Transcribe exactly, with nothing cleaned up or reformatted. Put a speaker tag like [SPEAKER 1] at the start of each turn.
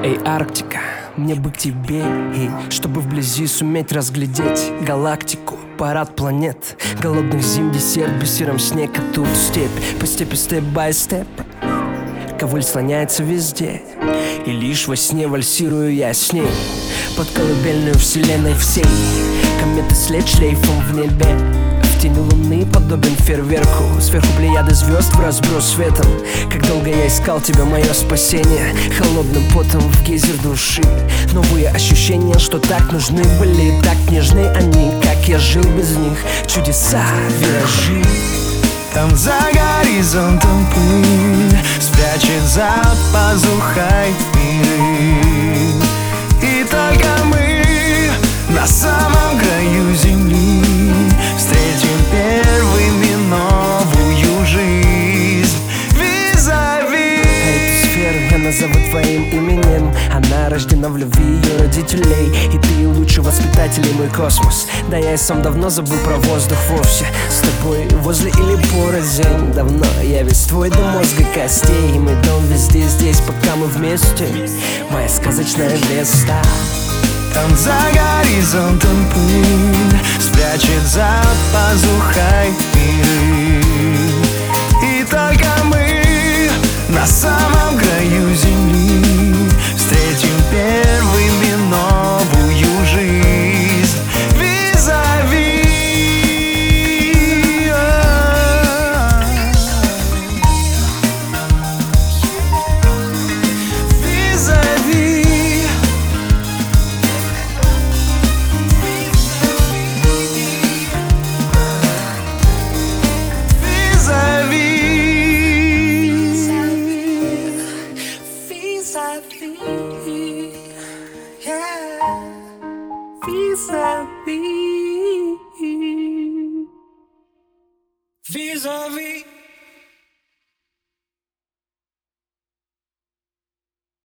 [SPEAKER 1] Эй, Арктика, мне бы к тебе, эй, чтобы вблизи суметь разглядеть галактику, парад планет, голодных зим, десерт, бисером снег, а тут степь, по степи степ-бай-степ. Ковыль слоняется везде, и лишь во сне вальсирую я с ней под колыбельную вселенной всей. Кометы след шлейфом в небе, в тени луны подобен фейерверку. Сверху плеяды звезд в разброс светом. Как долго я искал тебя, мое спасение, холодным потом в гейзер души. Новые ощущения, что так нужны были, так нежны они, как я жил без них. Чудеса, виражи.
[SPEAKER 2] Там за горизонтом пыль спрячет за пазухой миры. И только мы на самом краю земли встретим первыми новую жизнь. Визави.
[SPEAKER 1] Эту сферу я назову твоим именем. Она рождена в любви ее родителей, и ты лучший воспитатель, мой космос. Да я и сам давно забыл про воздух вовсе. С тобой возле или порознь. Давно я весь твой до мозга костей. Мой дом везде здесь, пока мы вместе. Моя сказочная Веста.
[SPEAKER 2] Там за горизонтом пыль спрячет за пазухой миры. И только мы на самом краю земли встретим первыми новую жизнь. Визави. Визави.
[SPEAKER 1] Vis-a-vis.